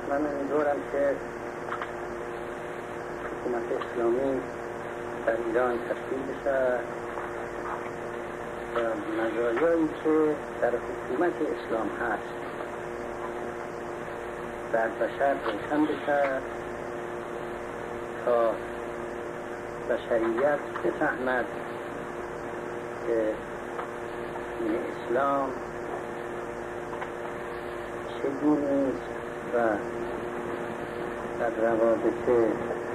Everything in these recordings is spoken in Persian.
من امیدوارم که حکومت اسلامی در ایران تشکیل بشه و مزایایی که در حکومت اسلام هست در بشر روشن بشه تا بشریت بفهمد که دین اسلام چگونه است و در روابط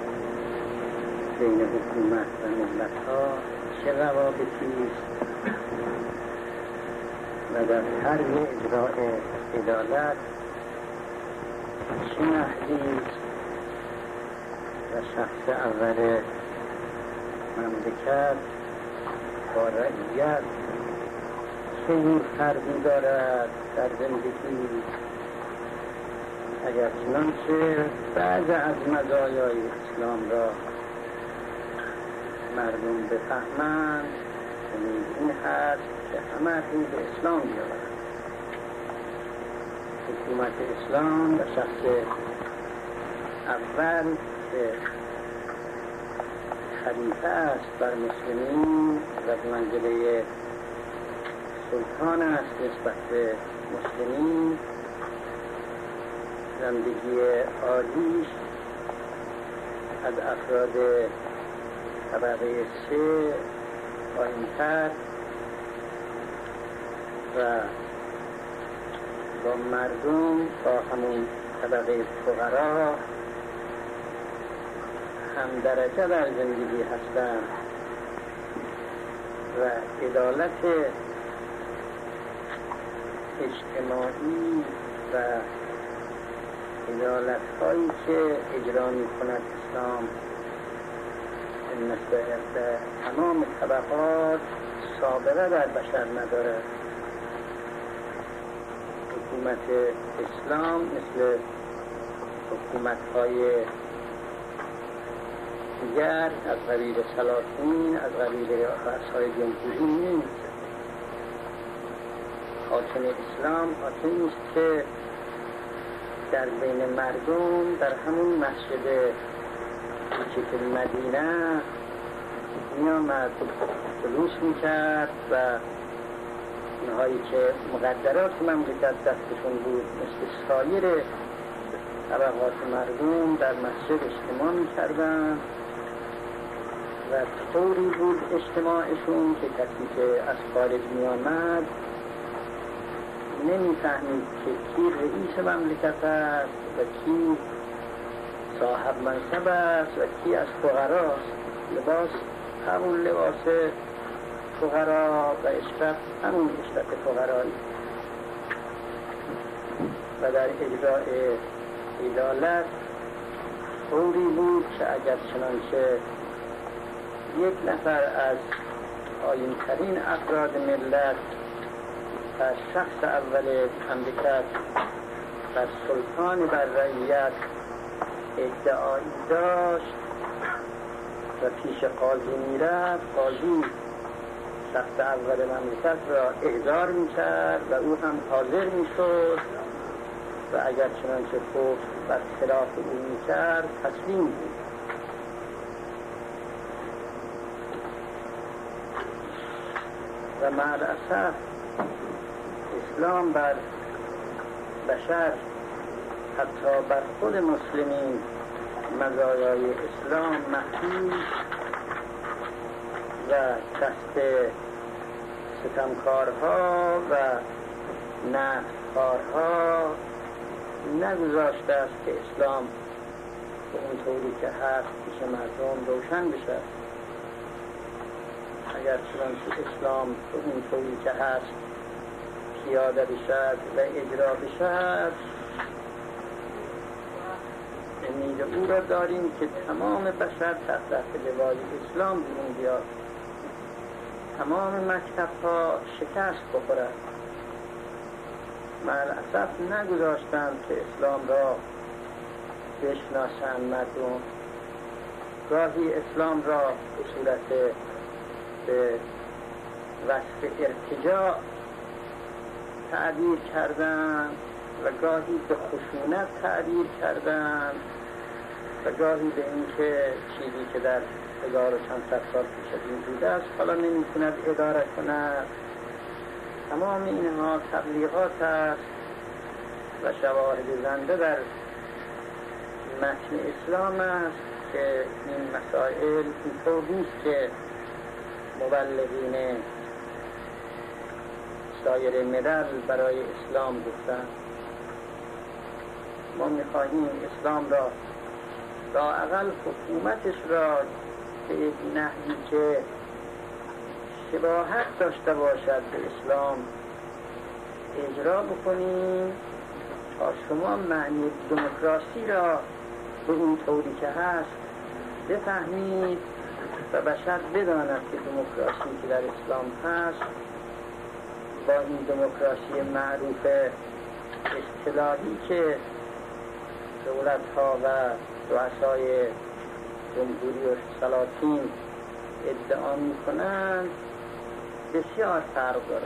بین حکومت و ملت ها چه روابطی است و در طرح اجراء عدالت چه نحوی است و شخص اول مملکت با رعیت چه نوع فرقی دارد در زندگی، اگر چنانچه بعض از مزایای اسلام را مردم بفهمند یعنی این هست که همه رو به اسلام بیاورند. حکومت اسلام و شخص اول که خلیفه است بر مسلمین و به منزله سلطان است نسبت به مسلمین، زندگی عالیش از افراد طبقه 3 پایین‌تر و با مردم با همون طبقه فقرا هم درجه در زندگی هستند و عدالت اجتماعی و عدالت هایی که اجرا می کند اسلام نسبت به تمام طبقات سابقه در بشر ندارد. حکومت اسلام مثل حکومت های دیگر از قبیل سلاطین، از قبیل رؤسای جمهوری نیست. حاکم اسلام حاکمی است که در بین مردم در همون مسجد کوچک مدینه میامد جلوس میکرد و اونهایی که مقدرات مملکت دستشون بود مثل سایر طبقات مردم در مسجد اجتماع میکردن و طوری بود اجتماعشون که کسی که از خارج میامد نمیفهمید که کی رئیس مملکت است و کی صاحب منصب است و کی از فقراست. لباس همون لباس فقرا و اشرف همون اشرف فقرایی و در اجراء عدالت طوری بود که اگر چنانچه یک نفر از پایین‌ترین افراد ملت و شخص اول مملکت و سلطان بر رعیت ادعایی داشت و پیش قاضی میرفت، قاضی شخص اول مملکت را احضار میکرد و او هم حاضر میشد و اگر چنانچه گفت بر خلاف او میکرد تسلیم بود. و مع الاسف اسلام بر بشر حتی بر خود مسلمین مزایای اسلام مخفی و دست ستمکارها و نفعکارها نگذاشته است که اسلام به اون طوری که هست پیش مردم روشن بشه. اگر چنانچه اسلام به اون طوری که هست پیاده بشد و اجرا بشد، امید او را داریم که تمام بشر تحت لوای اسلام بیرون بیاد، تمام مکتب ها شکست بخورد. مع الاسف نگذاشتند که اسلام را بشناسند مردم. گاهی اسلام را به صورت به وصف ارتجاع تعبیر کردند و گاهی به خشونت تعبیر کردند و گاهی به اینکه چیزی که در 1400 سال پیش از این بوده است حالا نمی‌تواند اداره کند. تمام اینها تبلیغات است و شواهد زنده در متن اسلام است که این مسائل اینطور نیست که مبلغین سایر ملل برای اسلام گفتند. ما می‌خواهیم اسلام را لااقل حکومتش را به یک نحوی که شباهت داشته باشد به اسلام اجرا بکنیم تا شما معنی دموکراسی را به این طوری که هست بفهمید و بشر بداند که دموکراسی که در اسلام هست با این دموکراسی معروف اصطلاحی که دولت‌ها و رؤسای جمهوری و سلاطین ادعا می‌کنند بسیار فرق دارد.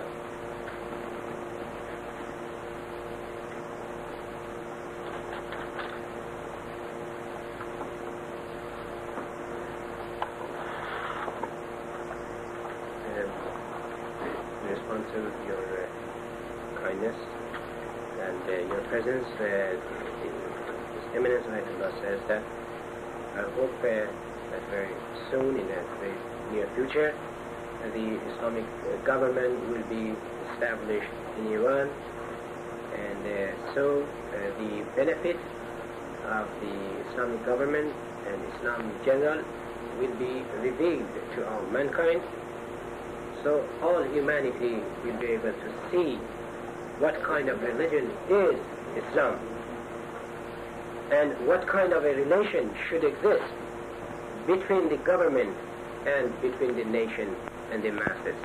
In response to your kindness and your presence, His Eminence Ayatollah says that I hope that very soon, in the very near future, the Islamic government will be established in Iran, and so the benefit of the Islamic government and Islam in general will be revealed to all mankind. So all humanity will be able to see what kind of religion is Islam and what kind of a relation should exist between the government and between the nation and the masses,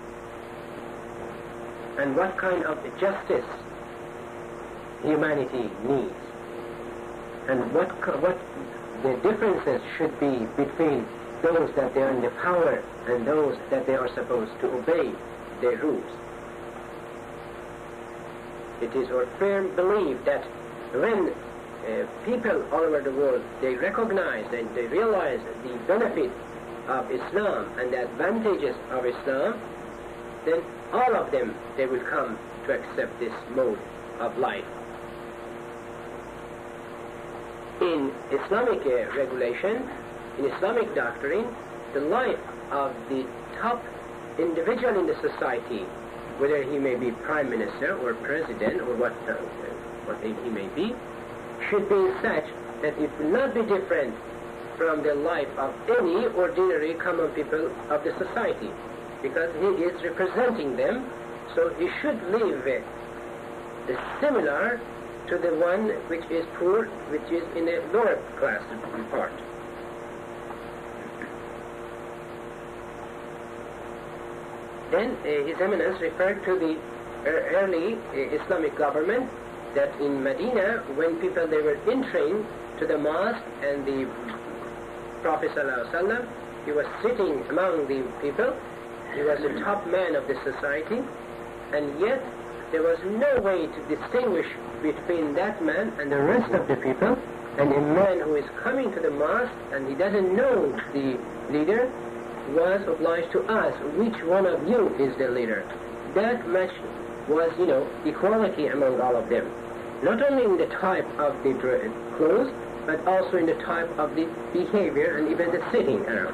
and what kind of justice humanity needs, and what the differences should be between those that they are in the power and those that they are supposed to obey their rules. It is our firm belief that when people all over the world, they recognize and they realize the benefit of Islam and the advantages of Islam, then all of them, they will come to accept this mode of life. In Islamic regulation, in Islamic doctrine, the life of the top individual in the society, whether he may be prime minister or president or what he may be, should be such that it will not be different from the life of any ordinary common people of the society, because he is representing them, so he should live similar to the one which is poor, which is in a lower class part. Then His Eminence referred to the early Islamic government, that in Medina, when people they were entering to the mosque, and the Prophet ﷺ, he was sitting among the people, he was the top man of the society, and yet there was no way to distinguish between that man and the rest of the people. And a man who is coming to the mosque and he doesn't know the leader was obliged to ask, which one of you is the leader? That much was, equality among all of them. Not only in the type of the clothes, but also in the type of the behavior and even the sitting around.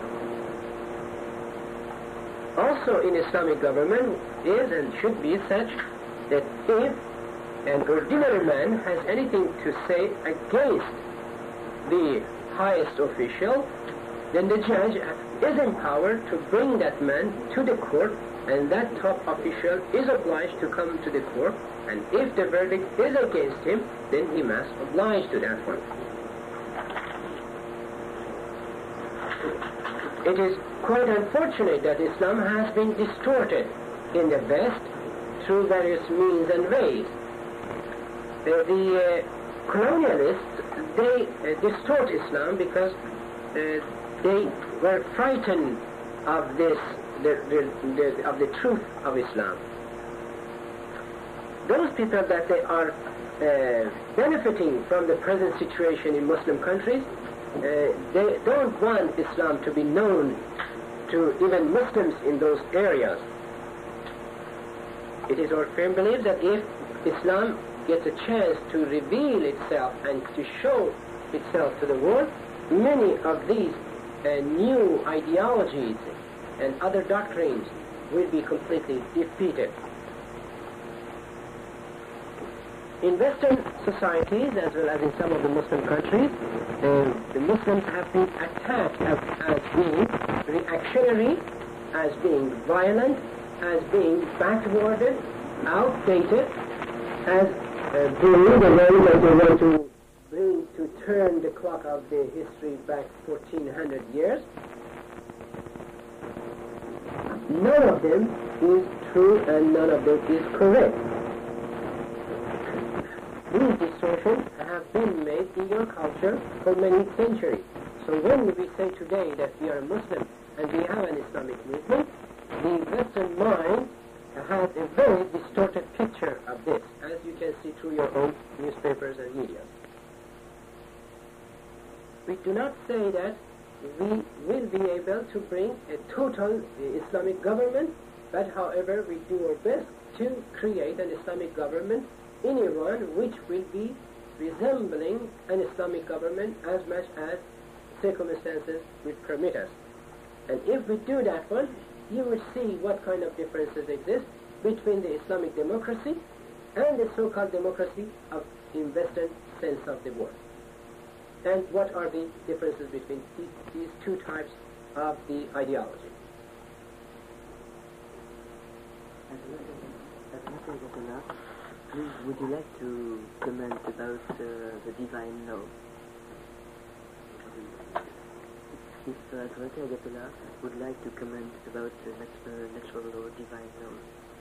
Also in Islamic government is and should be such that if an ordinary man has anything to say against the highest official, then the judge is empowered to bring that man to the court, and that top official is obliged to come to the court, and if the verdict is against him, then he must oblige to that one. It is quite unfortunate that Islam has been distorted in the West through various means and ways. The colonialists, they distort Islam because they were frightened of this, of the truth of Islam. those people that they are benefiting from the present situation in Muslim countries, they don't want Islam to be known to even Muslims in those areas. It is our firm belief that if Islam gets a chance to reveal itself and to show itself to the world, many of these new ideologies and other doctrines will be completely defeated. In Western societies, as well as in some of the Muslim countries, the Muslims have been attacked as being reactionary, as being violent, as being backwarded, outdated, as being the way that they want to bring to turn the clock of the history back 1400 years. None of them is true and none of them is correct. These distortions have been made in your culture for many centuries. So when we say today that we are a Muslim and we have an Islamic movement, the Western mind has a very distorted picture of this, as you can see through your own newspapers and media. We do not say that we will be able to bring a total Islamic government, but however we do our best to create an Islamic government in Iran which will be resembling an Islamic government as much as circumstances will permit us. And if we do that one, you will see what kind of differences exist between the Islamic democracy and the so-called democracy in Western sense of the word. And what are the differences between these two types of the ideology? Please, would you like to comment about the divine law? If Advocate Ayatollah would like to comment about the natural law, divine law.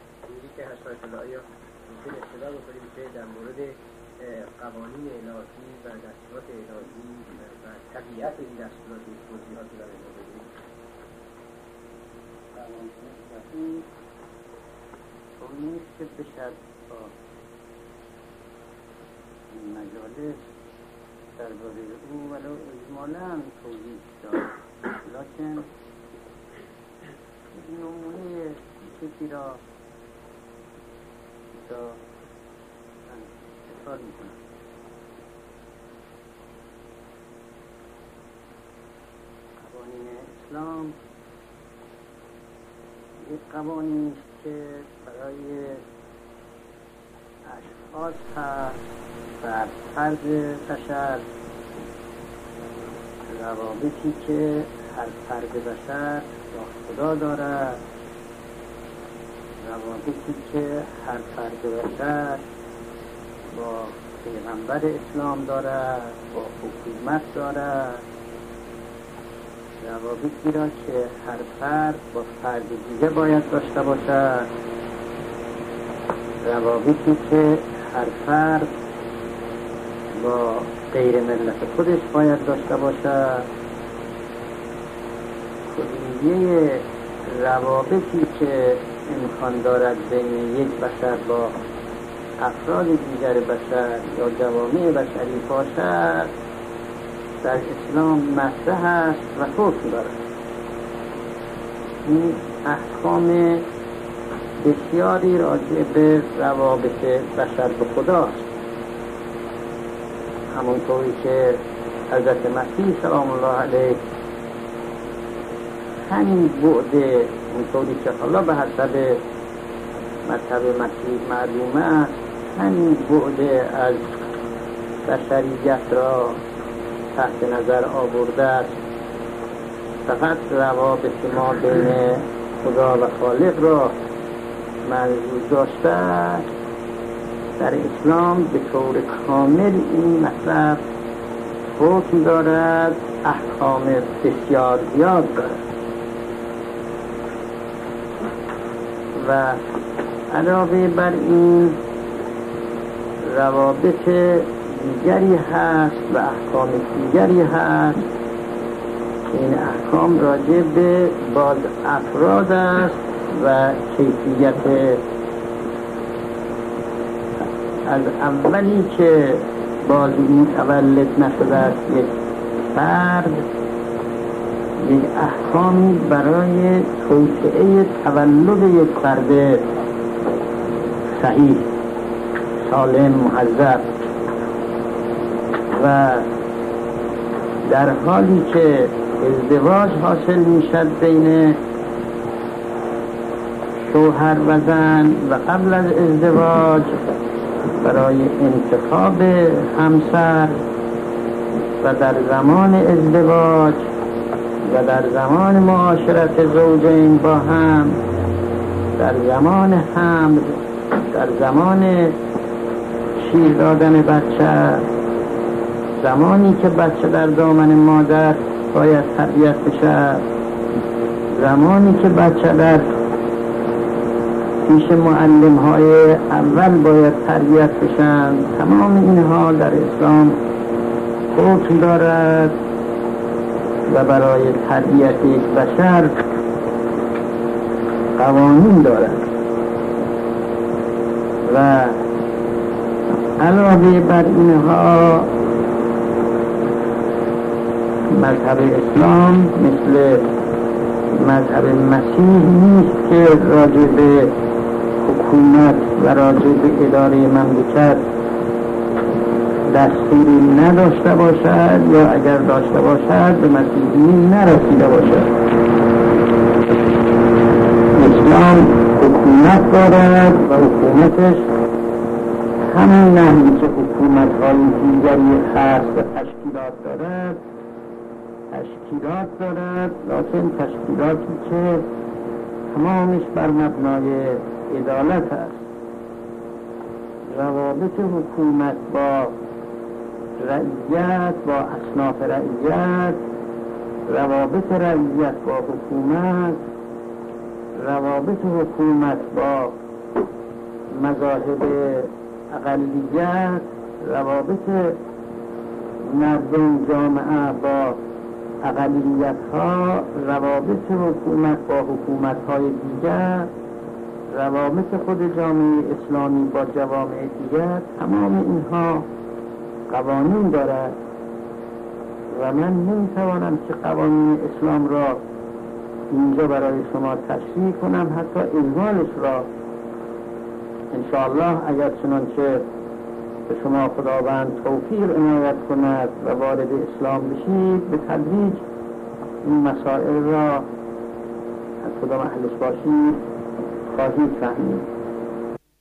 قوانین الهی و دستورات الهی و طبیعت این دستورات توضیحاتی برای ما بدید. قوانین الهی نیست که بشد با مجالس درباره او ولو اجمالاً توضیح داد، لکن نمونه چیزی را اصرار میکنم. قوانین اسلام یک قوانین است که برای اشخاص هست بر فرد بشر، روابطی که هر فرد بشر با خدا دارد، روابطی که هر فرد بشر با پیغمبر اسلام دارد، با حکومت دارد، روابطی را که هر فرد با فرد دیگه باید داشته باشد، روابطی که هر فرد با غیر ملت خودش باید داشته باشد، کلیه روابطی که امکان دارد بین یک بشر با افراد دیگر بشر یا جوامع بشری باشد در اسلام مطرح است و حکم دارد. این احکام بسیاری راجع به روابط بشر به خداست، همونطوری که حضرت مسیح سلام الله علیه همین بعد، اونطوری که حالا به حسب مذهب مسیح معلومه است، همین بعد از بشریت را تحت نظر آورده است. فقط روابط ما بین خدا و خالق را منظور داشته است. در اسلام به طور کامل این مطلب حکم دارد، احکام بسیار زیاد دارد و علاوه بر این روابط دیگری هست و احکام دیگری هست. این احکام راجع به باز افراد است و کیفیت از اولی که بازی متولد نشده است یک فرد، یک احکامی برای توسعه تولد یک فرد صحیح، سالم، مهذب، و در حالی که ازدواج حاصل میشد بین شوهر و زن و قبل از ازدواج برای انتخاب همسر و در زمان ازدواج و در زمان معاشرت زوجین با هم، در زمان حمل، در زمان شیر دادن بچه، زمانی که بچه در دامن مادر باید تربیت بشه، زمانی که بچه در پیش معلم های اول باید تربیت بشن، تمام اینها در اسلام حکم دارد و برای تربیت یک بشر قوانین دارد. و علاوه بر اینها مذهب اسلام مثل مذهب مسیح نیست که راجع به حکومت و راجع به اداره مملکت دستوری نداشته باشد یا اگر داشته باشد به مسیحی نرسیده باشد. اسلام حکومت دارد و حکومتش همین نحوی که حکومت‌های دیگری هست و تشکیلات دارد، لکن تشکیلاتی که تمامش بر مبنای عدالت است. روابط حکومت با رعیت، با اصناف رعیت، روابط رعیت با حکومت، روابط حکومت با مذاهب اقلیت، روابط مردم جامعه با اقلیت ها، روابط حکومت با حکومت های دیگر، روابط خود جامعه اسلامی با جوامع دیگر، تمام اینها قوانین دارد و من نمیتوانم که قوانین اسلام را اینجا برای شما تشریح کنم، حتی اجمالش را انشاءالله اگر چنانچه به شما خداوند توفیق عنایت کند و وارد اسلام بشید، به تدریج این مسائل را از کدام اهلش باشید خواهید فهمید.